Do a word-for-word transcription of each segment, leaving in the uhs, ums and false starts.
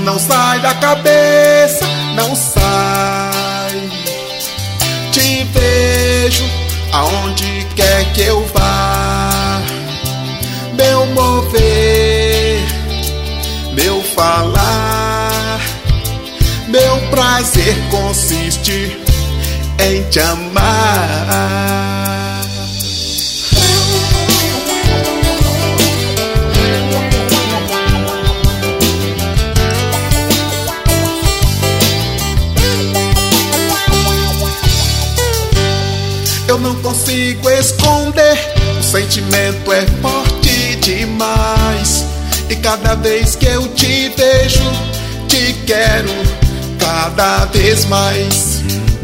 não sai da cabeça, não sai. Te vejo aonde quer que eu vá. Meu mover, meu falar, meu prazer consiste em te amar. Eu não consigo esconder, o sentimento é forte demais. E cada vez que eu te vejo, te quero cada vez mais.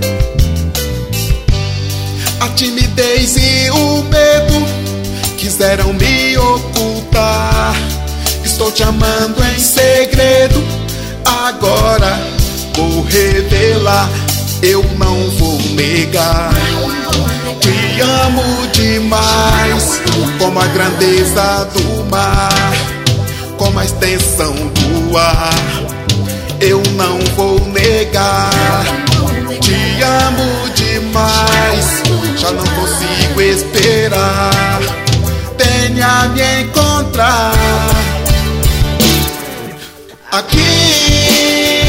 A timidez e o medo quiseram me ocultar. Estou te amando em segredo, agora vou revelar. Eu não vou negar. Te amo demais, como a grandeza do mar, como a extensão do ar. Eu não vou negar. Te amo demais, já não consigo esperar. Venha me encontrar aqui.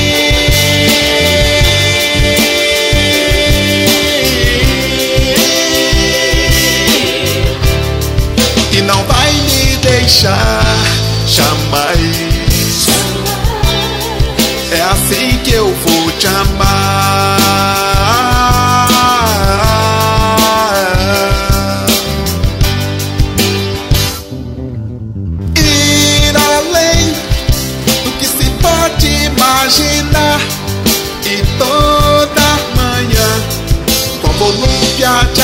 E não vai me deixar jamais. É assim que eu vou te amar. Ir além do que se pode imaginar. E toda manhã, com volúpia te